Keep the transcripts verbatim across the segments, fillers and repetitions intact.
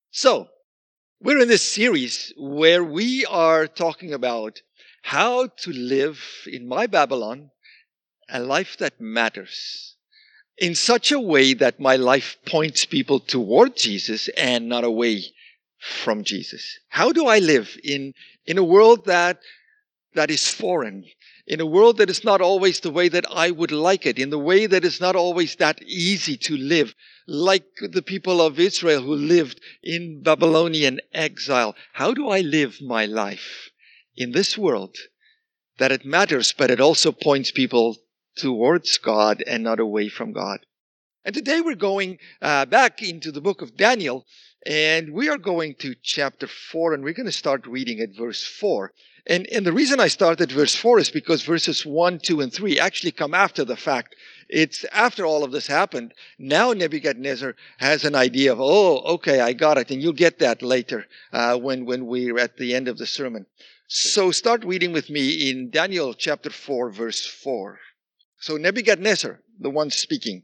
So, we're in this series where we are talking about how to live in my Babylon a life that matters in such a way that my life points people toward Jesus and not away from Jesus. How do I live in, in a world that that is foreign, in a world that is not always the way that I would like it, in the way that is not always that easy to live, like the people of Israel who lived in Babylonian exile? How do I live my life in this world that it matters, but it also points people towards God and not away from God? And today we're going uh, back into the book of Daniel, and we are going to chapter four, and we're going to start reading at verse four. And, and the reason I started verse four is because verses one, two, and three actually come after the fact. It's after all of this happened. Now Nebuchadnezzar has an idea of, oh, okay, I got it. And you'll get that later uh, when, when we're at the end of the sermon. So start reading with me in Daniel chapter four, verse four. So Nebuchadnezzar, the one speaking.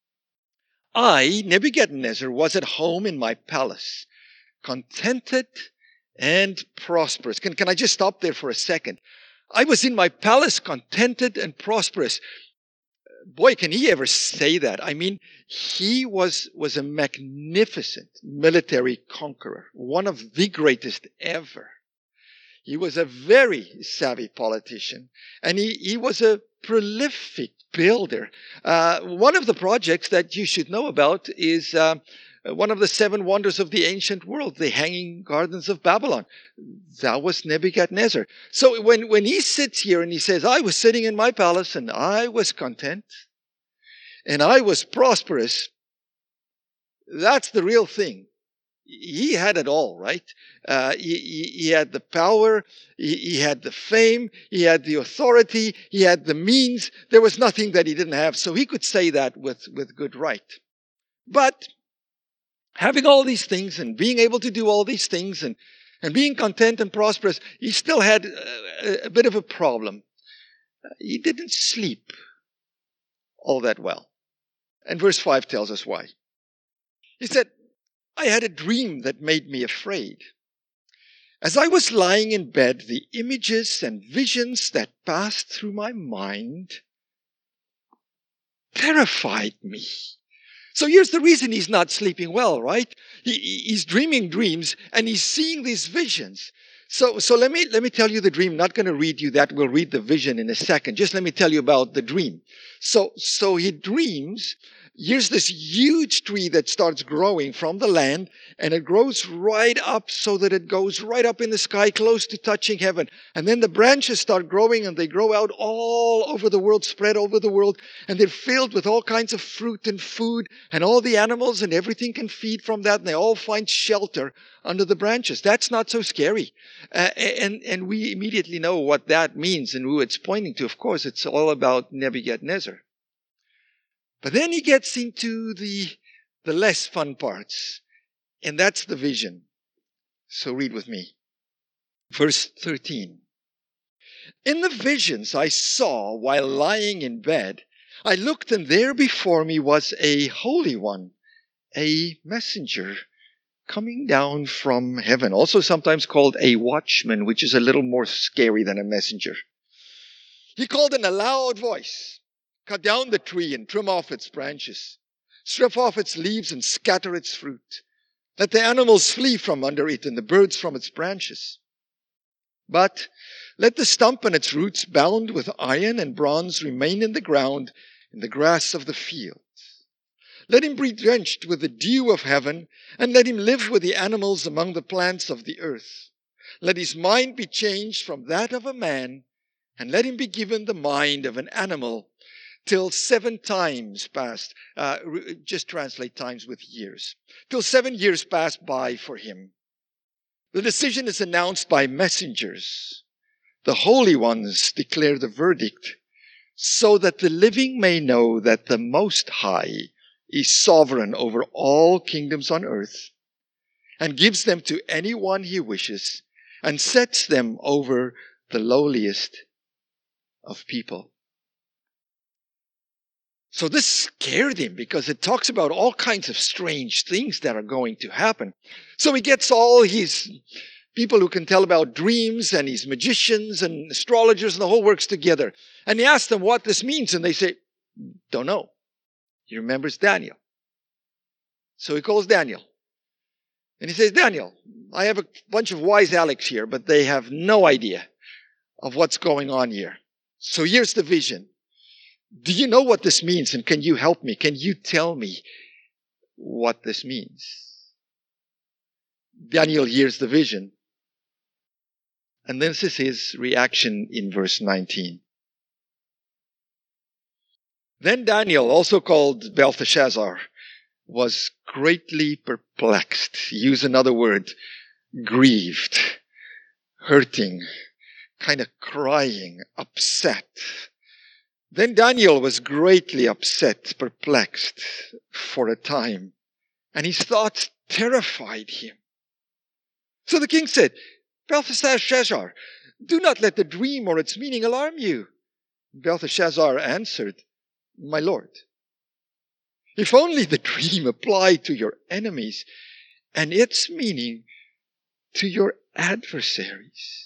I, Nebuchadnezzar, was at home in my palace, contented and prosperous. Can, can I just stop there for a second? I was in my palace, contented and prosperous. Boy, can he ever say that? I mean, he was, was a magnificent military conqueror, one of the greatest ever. He was a very savvy politician, and he, he was a prolific builder. Uh, one of the projects that you should know about is uh, one of the seven wonders of the ancient world, the Hanging Gardens of Babylon. That was Nebuchadnezzar. So when, when he sits here and he says, I was sitting in my palace and I was content and I was prosperous, that's the real thing. He had it all, right? Uh, he, he, he had the power, he, he had the fame, he had the authority, he had the means. There was nothing that he didn't have, so he could say that with, with good right. But having all these things and being able to do all these things and, and being content and prosperous, he still had a, a bit of a problem. He didn't sleep all that well. And verse five tells us why. He said, I had a dream that made me afraid. As I was lying in bed, the images and visions that passed through my mind terrified me. So here's the reason he's not sleeping well, right? He, he's dreaming dreams and he's seeing these visions. So, so let me, let me tell you the dream. I'm not going to read you that. We'll read the vision in a second. Just let me tell you about the dream. So, so he dreams. Here's this huge tree that starts growing from the land, and it grows right up so that it goes right up in the sky, close to touching heaven. And then the branches start growing, and they grow out all over the world, spread over the world, and they're filled with all kinds of fruit and food, and all the animals and everything can feed from that, and they all find shelter under the branches. That's not so scary. Uh, and, and we immediately know what that means and who it's pointing to. Of course, it's all about Nebuchadnezzar. But then he gets into the, the less fun parts, and that's the vision. So read with me. Verse thirteen. In the visions I saw while lying in bed, I looked, and there before me was a holy one, a messenger coming down from heaven, also sometimes called a watchman, which is a little more scary than a messenger. He called in a loud voice, cut down the tree and trim off its branches. Strip off its leaves and scatter its fruit. Let the animals flee from under it and the birds from its branches. But let the stump and its roots bound with iron and bronze remain in the ground, in the grass of the field. Let him be drenched with the dew of heaven, and let him live with the animals among the plants of the earth. Let his mind be changed from that of a man, and let him be given the mind of an animal, till seven times passed, uh, just translate times with years, till seven years passed by for him. The decision is announced by messengers. The holy ones declare the verdict, so that the living may know that the Most High is sovereign over all kingdoms on earth, and gives them to anyone he wishes, and sets them over the lowliest of people. So this scared him because it talks about all kinds of strange things that are going to happen. So he gets all his people who can tell about dreams and his magicians and astrologers and the whole works together. And he asks them what this means. And they say, don't know. He remembers Daniel. So he calls Daniel. And he says, Daniel, I have a bunch of wise Alex here, but they have no idea of what's going on here. So here's the vision. Do you know what this means? And can you help me? Can you tell me what this means? Daniel hears the vision. And this is his reaction in verse nineteen. Then Daniel, also called Belteshazzar, was greatly perplexed. Use another word, grieved, hurting, kind of crying, upset. Then Daniel was greatly upset, perplexed for a time, and his thoughts terrified him. So the king said, Belteshazzar, do not let the dream or its meaning alarm you. Belteshazzar answered, my lord, if only the dream applied to your enemies and its meaning to your adversaries.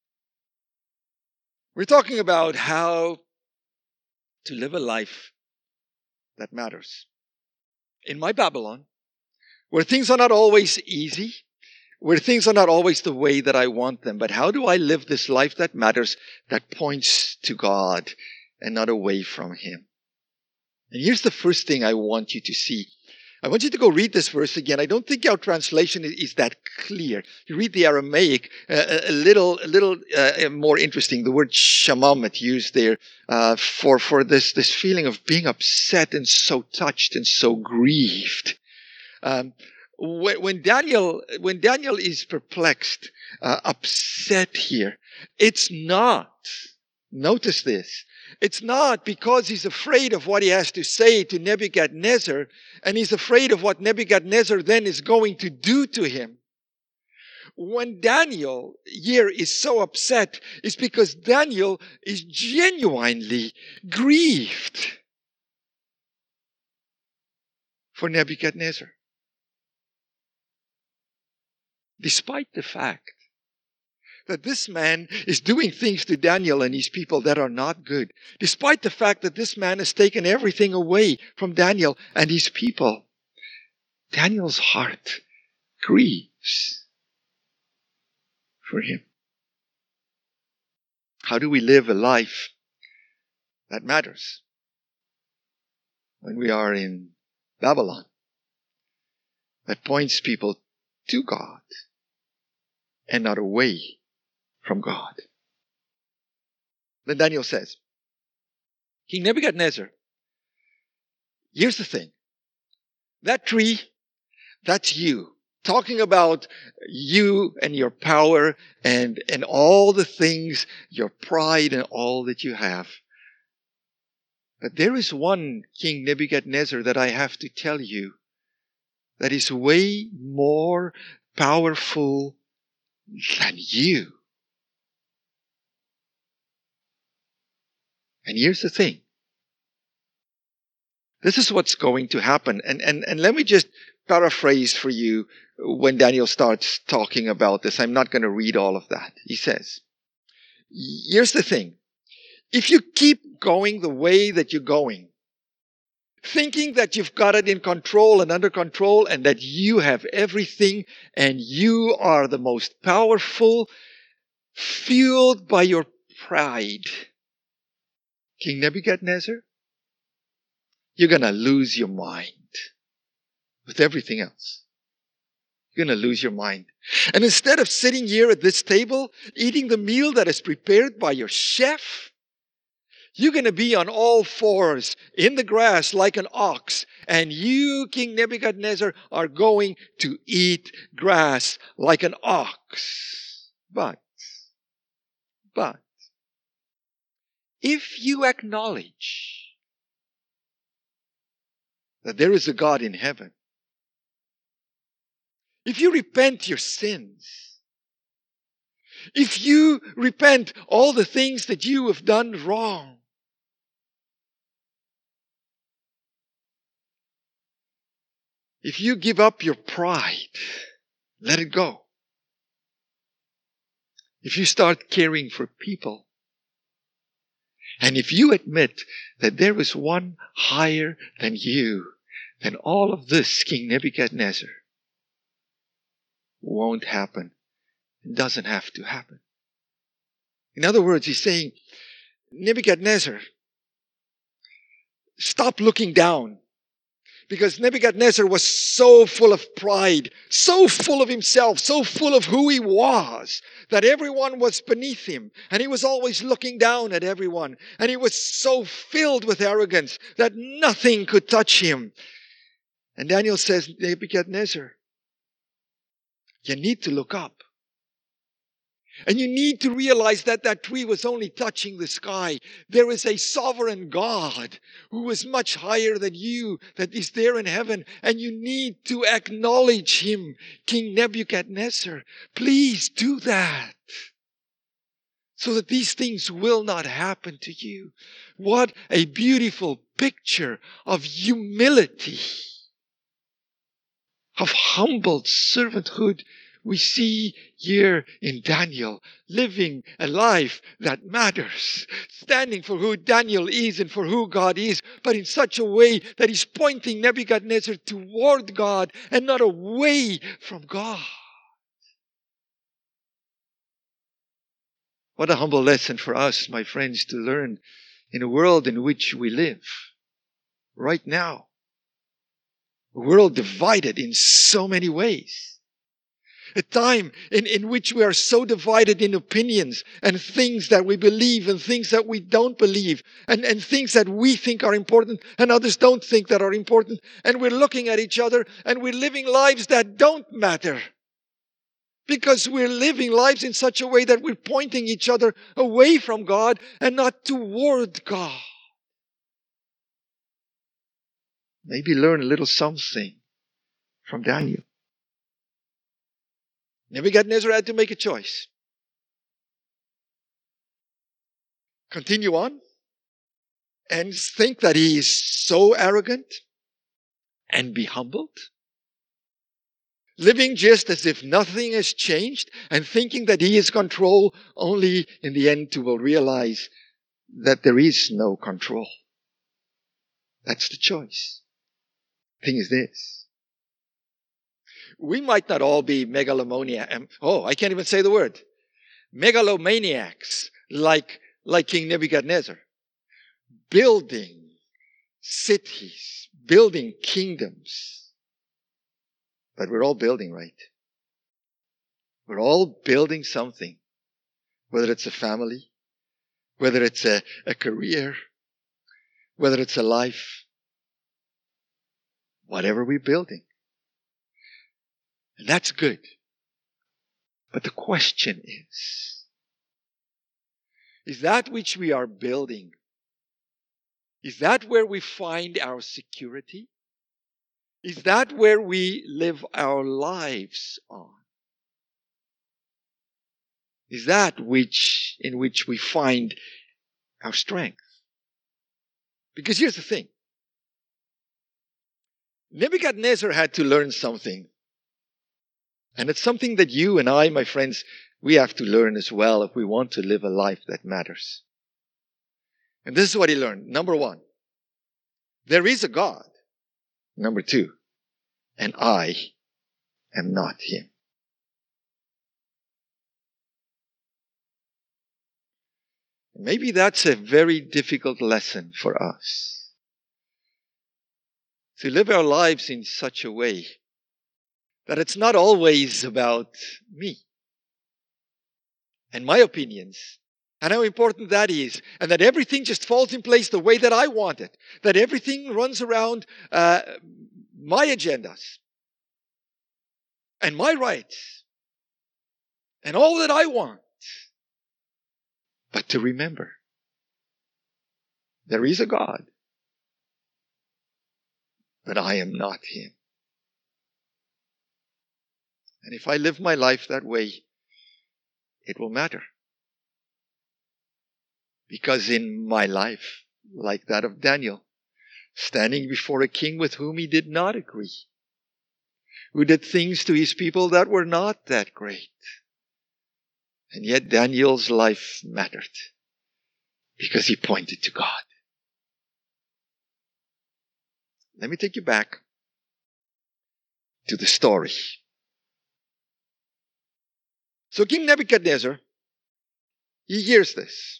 We're talking about how to live a life that matters. In my Babylon, where things are not always easy, where things are not always the way that I want them, but how do I live this life that matters, that points to God and not away from Him? And here's the first thing I want you to see. I want you to go read this verse again. I don't think our translation is that clear. You read the Aramaic, uh, a little, a little uh, more interesting. The word shamam it's used there uh, for for this this feeling of being upset and so touched and so grieved. Um, when, when Daniel when Daniel is perplexed, uh, upset here, it's not. Notice this. It's not because he's afraid of what he has to say to Nebuchadnezzar, and he's afraid of what Nebuchadnezzar then is going to do to him. When Daniel here is so upset, it's because Daniel is genuinely grieved for Nebuchadnezzar. Despite the fact that this man is doing things to Daniel and his people that are not good. Despite the fact that this man has taken everything away from Daniel and his people. Daniel's heart grieves for him. How do we live a life that matters when we are in Babylon? That points people to God and not away from God. Then Daniel says, King Nebuchadnezzar, here's the thing. That tree, that's you. Talking about you and your power and, and all the things, your pride and all that you have. But there is one, King Nebuchadnezzar, that I have to tell you that is way more powerful than you. And here's the thing. This is what's going to happen. And, and, and let me just paraphrase for you when Daniel starts talking about this. I'm not going to read all of that. He says, here's the thing. If you keep going the way that you're going, thinking that you've got it in control and under control and that you have everything and you are the most powerful, fueled by your pride, King Nebuchadnezzar, you're going to lose your mind with everything else. You're going to lose your mind. And instead of sitting here at this table, eating the meal that is prepared by your chef, you're going to be on all fours in the grass like an ox. And you, King Nebuchadnezzar, are going to eat grass like an ox. But, but, if you acknowledge that there is a God in heaven, if you repent your sins, if you repent all the things that you have done wrong, If you give up your pride, let it go. If you start caring for people, and if you admit that there is one higher than you, then all of this, King Nebuchadnezzar, won't happen. It doesn't have to happen. In other words, he's saying, Nebuchadnezzar, stop looking down. Because Nebuchadnezzar was so full of pride, so full of himself, so full of who he was, that everyone was beneath him. And he was always looking down at everyone. And he was so filled with arrogance that nothing could touch him. And Daniel says, Nebuchadnezzar, you need to look up. And you need to realize that that tree was only touching the sky. There is a sovereign God who is much higher than you, that is there in heaven. And you need to acknowledge him, King Nebuchadnezzar. Please do that, so that these things will not happen to you. What a beautiful picture of humility, of humble servanthood we see here in Daniel, living a life that matters, standing for who Daniel is and for who God is, but in such a way that he's pointing Nebuchadnezzar toward God and not away from God. What a humble lesson for us, my friends, to learn in a world in which we live right now. A world divided in so many ways. A time in, in which we are so divided in opinions and things that we believe and things that we don't believe, and, and things that we think are important and others don't think that are important. And we're looking at each other and we're living lives that don't matter, because we're living lives in such a way that we're pointing each other away from God and not toward God. Maybe learn a little something from Daniel. Nebuchadnezzar had to make a choice. Continue on and think that he is so arrogant and be humbled, living just as if nothing has changed and thinking that he is control, only in the end to will realize that there is no control. That's the choice. The thing is this. We might not all be megalomaniacs. Oh, I can't even say the word. Megalomaniacs like, like King Nebuchadnezzar. Building cities, building kingdoms. But we're all building, right? We're all building something. Whether it's a family, whether it's a, a career, whether it's a life. Whatever we're building. And that's good. But the question is, is that which we are building, is that where we find our security? Is that where we live our lives on? Is that which in which we find our strength? Because here's the thing. Nebuchadnezzar had to learn something. And it's something that you and I, my friends, we have to learn as well if we want to live a life that matters. And this is what he learned. Number one, there is a God. Number two, and I am not him. Maybe that's a very difficult lesson for us. To live our lives in such a way that it's not always about me and my opinions and how important that is, and that everything just falls in place the way that I want it, that everything runs around uh, my agendas and my rights and all that I want. But to remember, there is a God, but I am not him. And if I live my life that way, it will matter. Because in my life, like that of Daniel, standing before a king with whom he did not agree, who did things to his people that were not that great. And yet Daniel's life mattered because he pointed to God. Let me take you back to the story. So King Nebuchadnezzar, he hears this.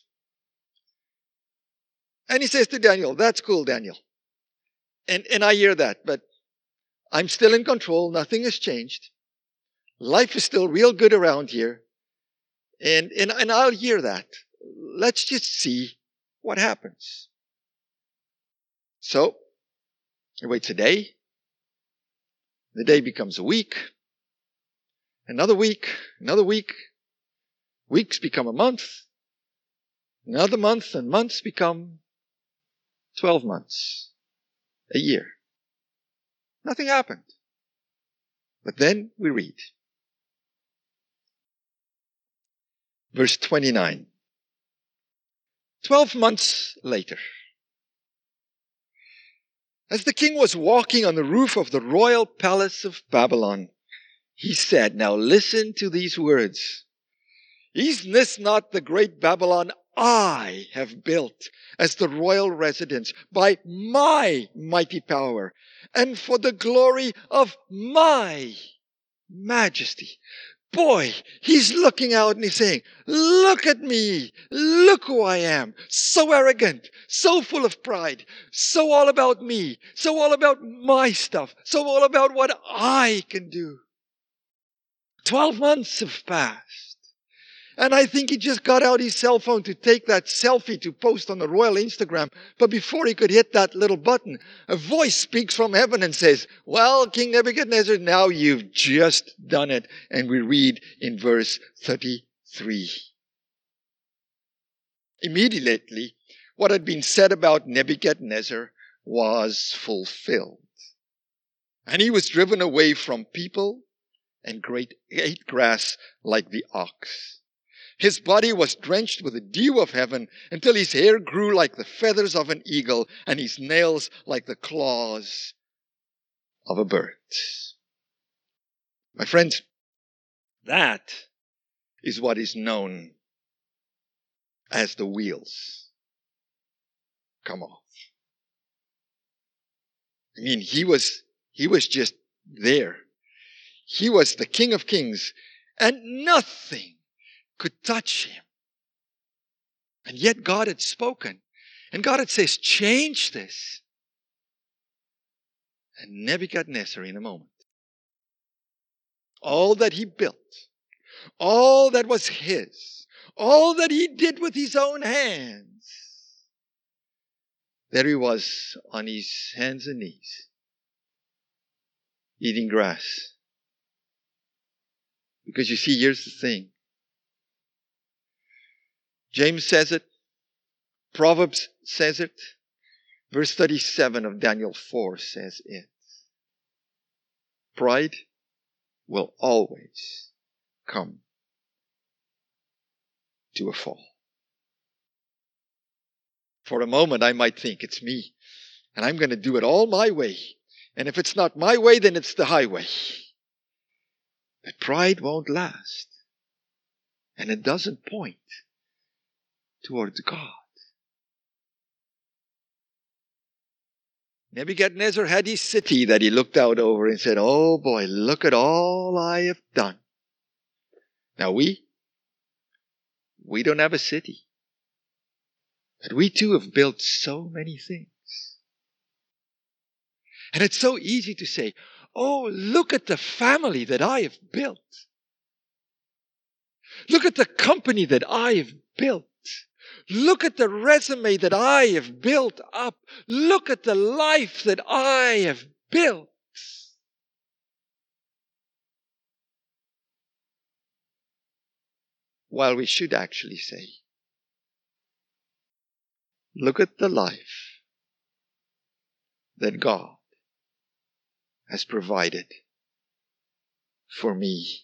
And he says to Daniel, that's cool, Daniel. And, and I hear that, but I'm still in control. Nothing has changed. Life is still real good around here. And, and, and I'll hear that. Let's just see what happens. So, he waits a day. The day becomes a week. Another week. Another week. Weeks become a month. Another month, and months become twelve months. A year. Nothing happened. But then we read. Verse twenty-nine. Twelve months later, as the king was walking on the roof of the royal palace of Babylon, he said, now listen to these words. Is this not the great Babylon I have built as the royal residence by my mighty power and for the glory of my majesty? Boy, he's looking out and he's saying, look at me. Look who I am. So arrogant, so full of pride, so all about me, so all about my stuff, so all about what I can do. Twelve months have passed. And I think he just got out his cell phone to take that selfie to post on the royal Instagram. But before he could hit that little button, a voice speaks from heaven and says, well, King Nebuchadnezzar, now you've just done it. And we read in verse thirty-three. Immediately, what had been said about Nebuchadnezzar was fulfilled. And he was driven away from people and great ate grass like the ox. His body was drenched with the dew of heaven until his hair grew like the feathers of an eagle and his nails like the claws of a bird. My friends, that is what is known as the wheels come off. I mean, he was, he was just there. He was the King of Kings and nothing could touch him. And yet God had spoken. And God had says, change this. And Nebuchadnezzar in a moment. All that he built. All that was his. All that he did with his own hands. There he was on his hands and knees. Eating grass. Because you see, here's the thing. James says it. Proverbs says it. Verse thirty-seven of Daniel four says it. Pride will always come to a fall. For a moment, I might think it's me. And I'm going to do it all my way. And if it's not my way, then it's the highway. But pride won't last. And it doesn't point towards God. Nebuchadnezzar had his city that he looked out over and said, oh boy, look at all I have done. Now we, we don't have a city. But we too have built so many things. And it's so easy to say, oh, look at the family that I have built. Look at the company that I have built. Look at the resume that I have built up. Look at the life that I have built. While we should actually say, look at the life that God has provided for me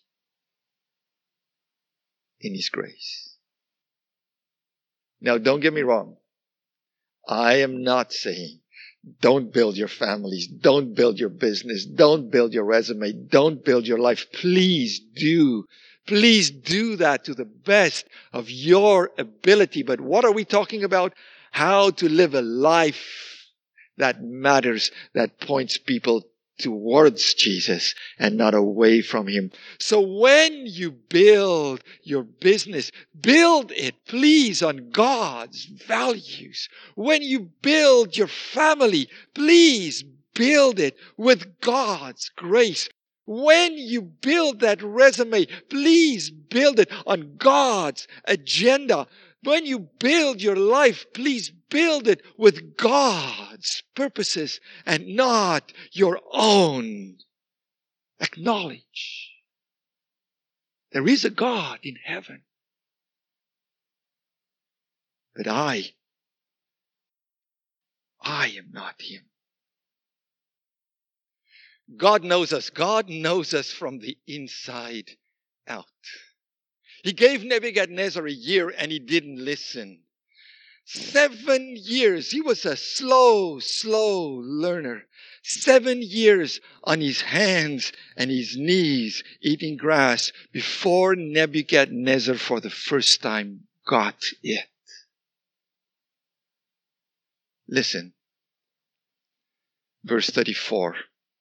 in His grace. Now, don't get me wrong. I am not saying Don't build your families. Don't build your business. Don't build your resume. Don't build your life. Please do. Please do that to the best of your ability. But what are we talking about? How to live a life that matters, that points people towards Jesus and not away from Him. So when you build your business, build it, please, on God's values. When you build your family, please build it with God's grace. When you build that resume, please build it on God's agenda. When you build your life, please build it with God's purposes and not your own. Acknowledge there is a God in heaven. But I, I am not Him. God knows us. God knows us from the inside out. He gave Nebuchadnezzar a year and he didn't listen. Seven years. He was a slow, slow learner. Seven years on his hands and his knees eating grass before Nebuchadnezzar for the first time got it. Listen. Verse thirty-four.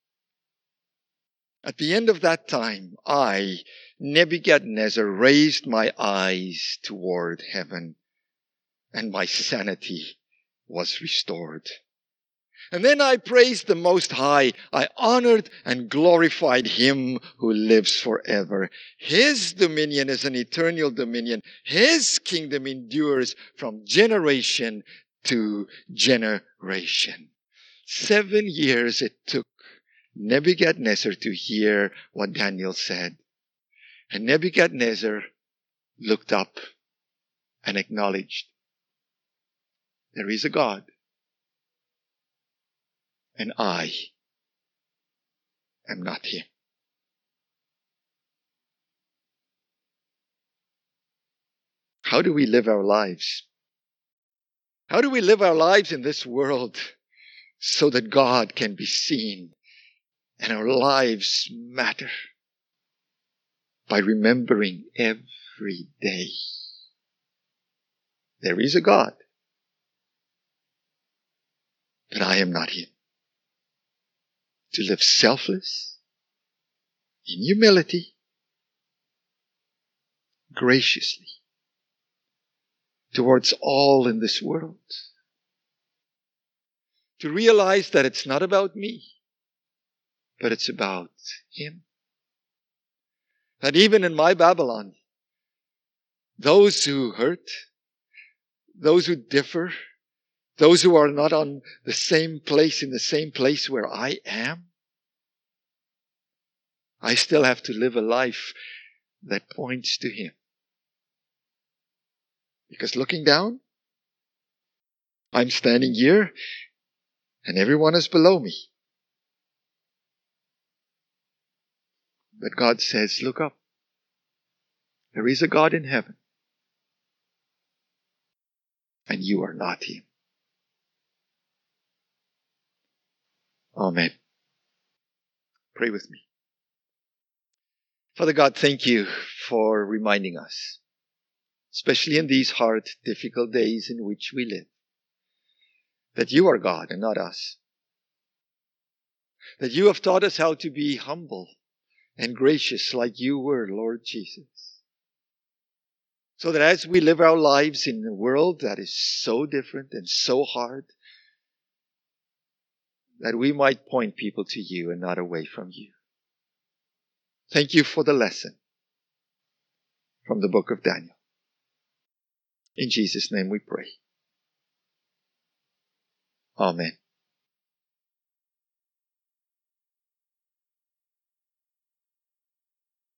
At the end of that time, I, Nebuchadnezzar, raised my eyes toward heaven, and my sanity was restored. And then I praised the Most High. I honored and glorified Him who lives forever. His dominion is an eternal dominion. His kingdom endures from generation to generation. Seven years it took Nebuchadnezzar to hear what Daniel said. And Nebuchadnezzar looked up and acknowledged there is a God. And I am not Him. How do we live our lives? How do we live our lives in this world so that God can be seen and our lives matter? By remembering every day there is a God, but I am not Him. To live selfless, in humility, graciously, towards all in this world. To realize that it's not about me, but it's about Him. That even in my Babylon, those who hurt, those who differ, those who are not on the same place, in the same place where I am, I still have to live a life that points to Him. Because looking down, I'm standing here and everyone is below me. But God says, look up. There is a God in heaven. And you are not Him. Amen. Pray with me. Father God, thank you for reminding us, especially in these hard, difficult days in which we live, that you are God and not us. That you have taught us how to be humble and gracious like you were, Lord Jesus. So that as we live our lives in a world that is so different and so hard, that we might point people to you and not away from you. Thank you for the lesson from the book of Daniel. In Jesus' name we pray. Amen.